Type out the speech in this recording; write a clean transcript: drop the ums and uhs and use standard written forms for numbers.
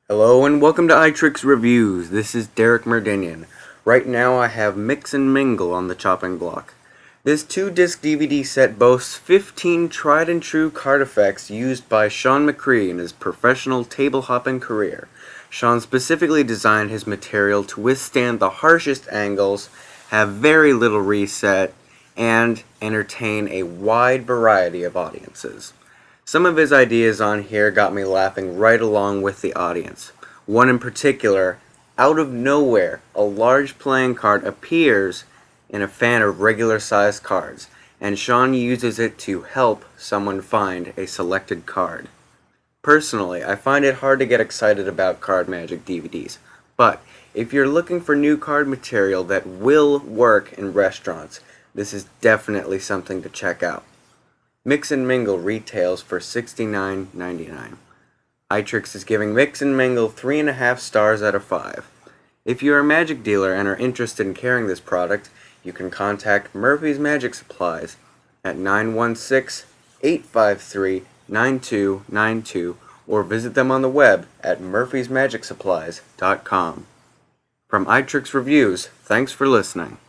Hello and welcome to iTricks Reviews. This is Derek Merdinian. Right now I have Mix and Mingle on the chopping block. This 2-disc DVD set boasts 15 tried and true card effects used by Sean McCree in his professional table hopping career. Sean specifically designed his material to withstand the harshest angles, have very little reset, and entertain a wide variety of audiences. Some of his ideas on here got me laughing right along with the audience. One in particular, out of nowhere, a large playing card appears in a fan of regular sized cards, and Sean uses it to help someone find a selected card. Personally, I find it hard to get excited about Card Magic DVDs, but if you're looking for new card material that will work in restaurants, this is definitely something to check out. Mix and Mingle retails for $69.99. iTricks is giving Mix and Mingle 3.5 stars out of 5. If you're a magic dealer and are interested in carrying this product, you can contact Murphy's Magic Supplies at 916-853-9292 or visit them on the web at murphysmagicsupplies.com. From iTricks Reviews, thanks for listening.